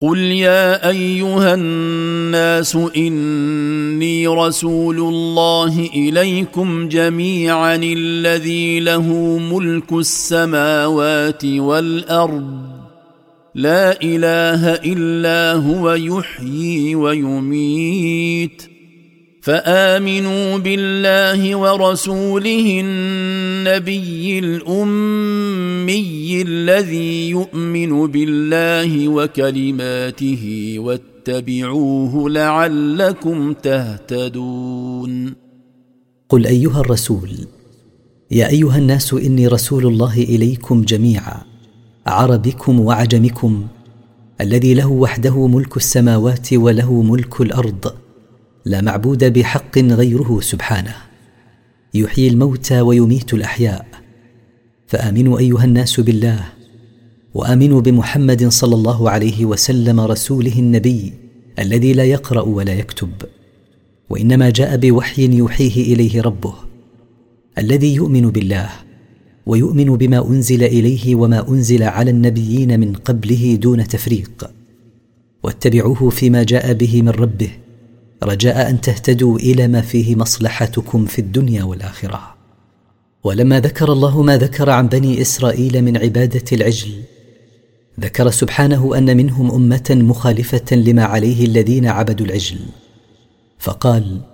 قل يا أيها الناس إني رسول الله إليكم جميعا الذي له ملك السماوات والأرض لا إله إلا هو يحيي ويميت فآمنوا بالله ورسوله النبي الأمي الذي يؤمن بالله وكلماته واتبعوه لعلكم تهتدون. قل أيها الرسول يا أيها الناس إني رسول الله إليكم جميعا عربكم وعجمكم الذي له وحده ملك السماوات وله ملك الأرض لا معبود بحق غيره سبحانه يحيي الموتى ويميت الأحياء. فآمنوا أيها الناس بالله وآمنوا بمحمد صلى الله عليه وسلم رسوله النبي الذي لا يقرأ ولا يكتب وإنما جاء بوحي يوحيه إليه ربه الذي يؤمن بالله ويؤمن بما أنزل إليه وما أنزل على النبيين من قبله دون تفريق واتبعوه فيما جاء به من ربه رجاء أن تهتدوا إلى ما فيه مصلحتكم في الدنيا والآخرة. ولما ذكر الله ما ذكر عن بني إسرائيل من عبادة العجل ذكر سبحانه أن منهم أمة مخالفة لما عليه الذين عبدوا العجل فقال